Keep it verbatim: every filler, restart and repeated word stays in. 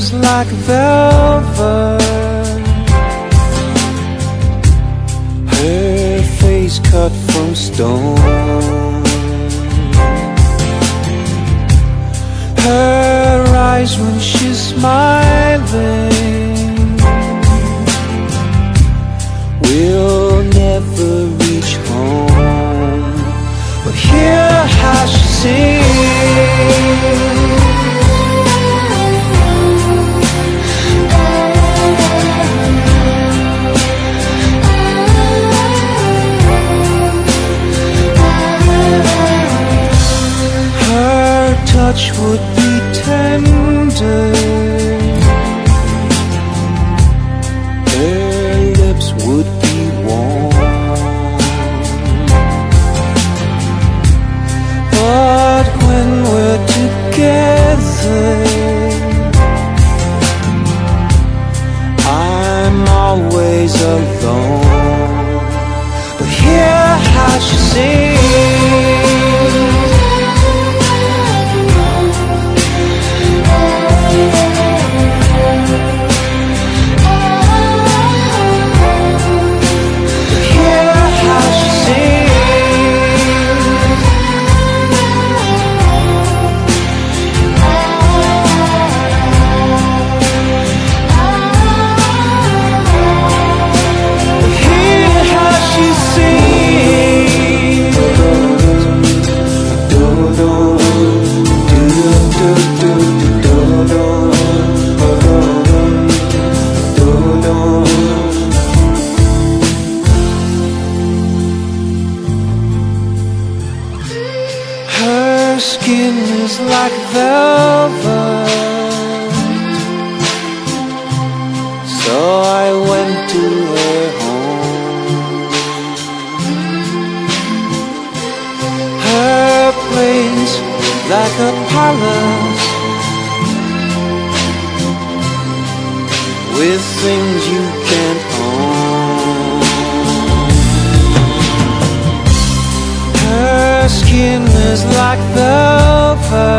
is like velvet, her face cut from stone, her eyes when she's smiling will never reach home, but hear how she sings. Touch would be tender, her lips would be warm, but when we're together, I'm always alone, but hear how she sings. Her skin is like velvet, so I went to her home. Her place like a palace, with things you can't own. Her skin is like velvet,